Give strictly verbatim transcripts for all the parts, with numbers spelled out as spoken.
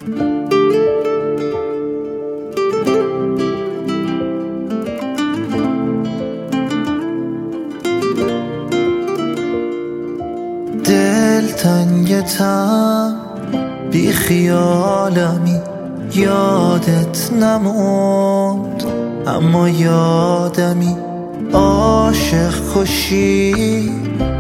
دلتنگتم بی خیالمی یادت نموند، اما یادمی عاشق کشی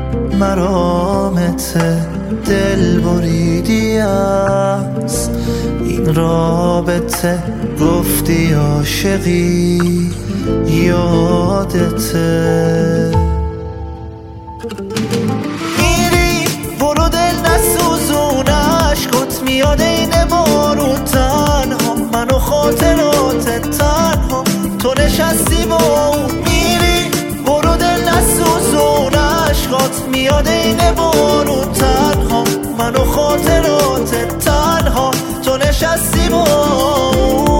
مرامت دل بریدی از این رابطه، گفتی عاشقی یادته. میری برو دل نسوزون، عشقت میاد این بارون، تنها من و خاطرات تنها تو نشستی با اون. میری برو دل نسوزون، عشقات میاد این بارون، تنها من و خاطرات تنها تو نشستی با اون.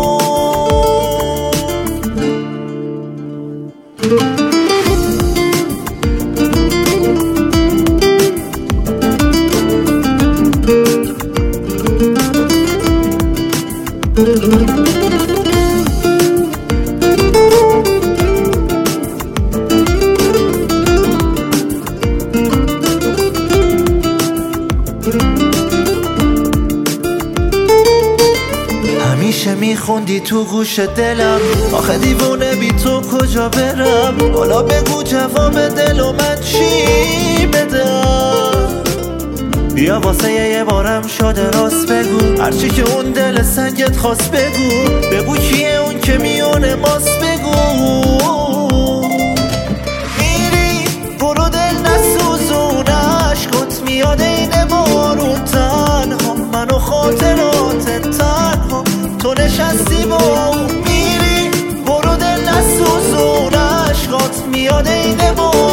همیشه میخوندی تو گوش دلم، آخه دیوونه بی تو کجا برم؟ حالا بگو جواب دل و من چی بدم؟ بیا واسه یه بارم شده راست بگو، هرچی که اون دل سنگت خواست بگو، بگو کیه اون که میونه ماست بگو. میری برو دل نسوزون، عشقت میاد این بارون، تنها من و خاطرات تنها تو نشستی با اون. میری برو دل نسوزون، عشقات میاد این بارون،